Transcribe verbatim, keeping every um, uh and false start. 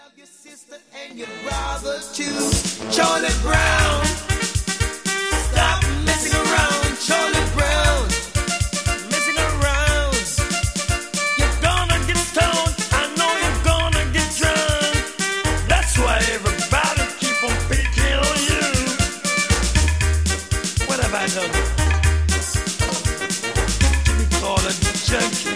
Your sister and your brother too, Charlie Brown. Stop messing around, Charlie Brown. Messing around. You're gonna get stoned. I know you're gonna get drunk. That's why everybody keep on picking on you. What have I done? Give me call a junkie.